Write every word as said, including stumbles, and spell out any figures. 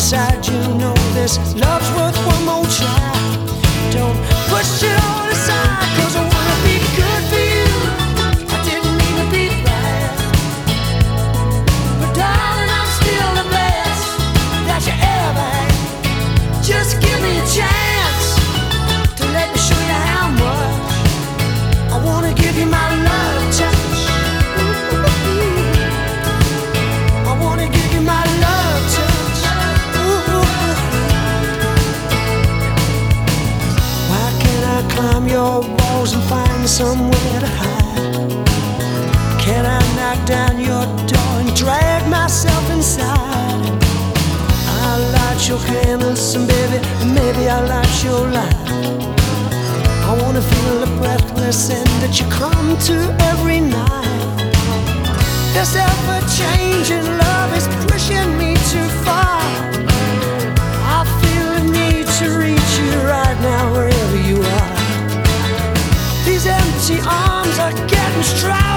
inside you know this love's worth one more try. Don't push it all aside, 'cause I wanna be good for you. I didn't mean to be right, but darling, I'm still the best that you ever had. Just give me a chance to let me show you how much I wanna give you my love touch. I wanna give you my love touch. Ooh. Why can't I climb your walls and find somewhere to hide? Can I knock down your door and drag myself inside? I'll light your candles and baby, maybe I'll light your light. I wanna feel the breathless end that you come to every night. This ever-changing love is pushing me too far. I feel the need to reach you right now, wherever you are. These empty arms are getting strong.